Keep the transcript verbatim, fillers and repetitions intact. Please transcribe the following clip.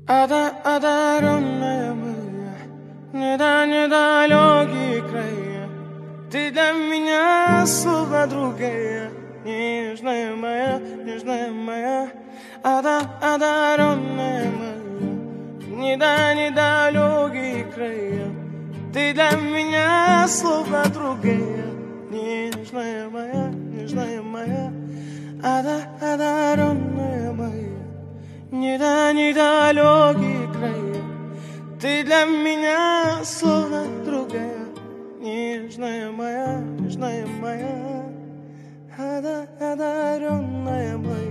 Ада, одаренная моя, не да недалекие края. Ты для меня словно другая, нежная моя, нежная моя. Ада, одаренная моя, не да недалекие края. Ты для меня словно другая, нежная моя, нежная моя. Ада, одаренная моя, не да недалекие края. Ты для меня словно другая, нежная моя, нежная моя. Ада, одаренная моя.